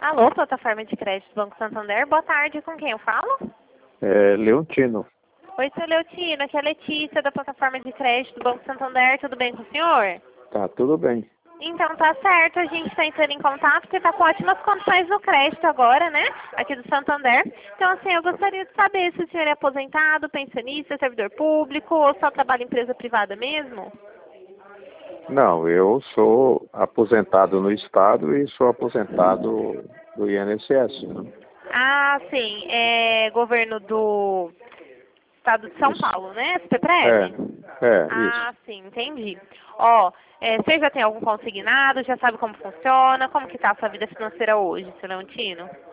Alô, plataforma de crédito Banco Santander. Boa tarde, com quem eu falo? Leontino. Oi, seu Leotino, aqui é a Letícia da plataforma de crédito Banco Santander. Tudo bem com o senhor? Tá tudo bem. Então tá certo, a gente está entrando em contato porque está com ótimas condições no crédito agora, né? Aqui do Santander. Então assim, eu gostaria de saber se o senhor é aposentado, pensionista, servidor público ou só trabalha em empresa privada mesmo? Não, eu sou aposentado no Estado e sou aposentado do INSS, né? Ah, sim, é governo do Estado de São Isso. Paulo, né? SPPREV? Isso. Ah, sim, entendi. Ó, você já tem algum consignado, já sabe como funciona, como que tá a sua vida financeira hoje, seu Leontino?